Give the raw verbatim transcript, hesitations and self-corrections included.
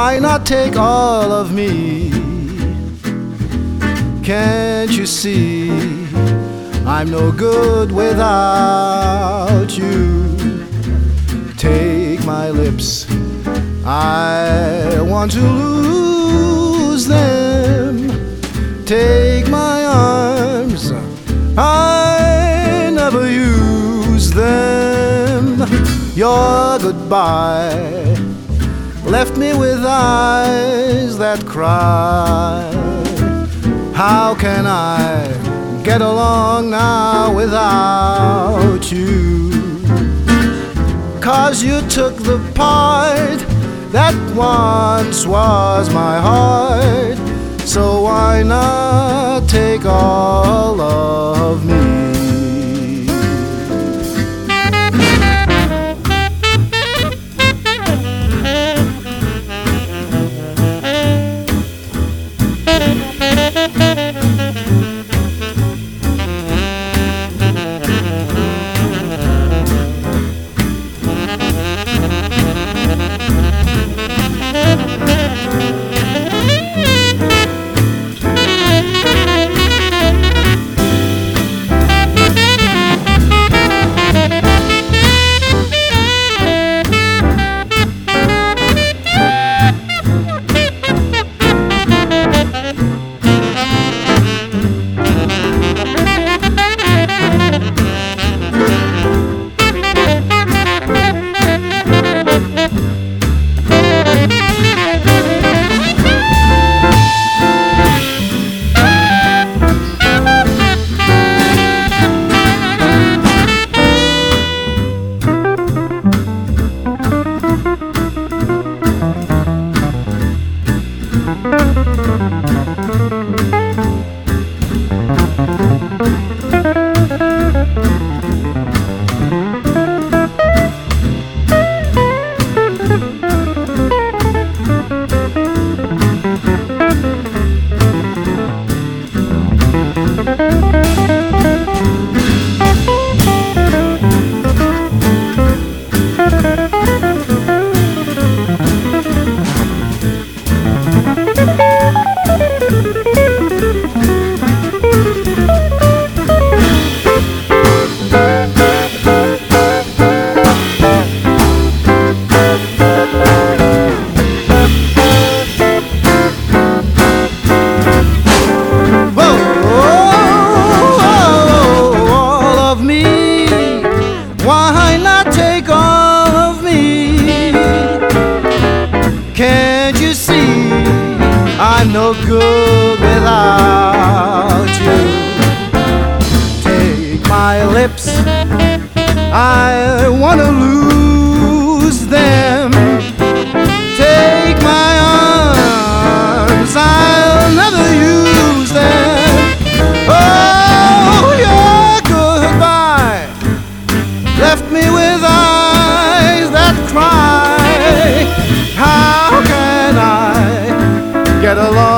why not take all of me? Can't you see I'm no good without you? Take my lips, I want to lose them. Take my arms, I never use them. Your goodbye left me with eyes that cry. How can I get along now without you? 'Cause you took the part that once was my heart. So why not take all of me? Why not take all of me? Can't you see I'm no good without you? Take my lips, I wanna lose them. Take my arms, I'll never use them. Oh, your goodbye left me with eyes that cry. How can I get along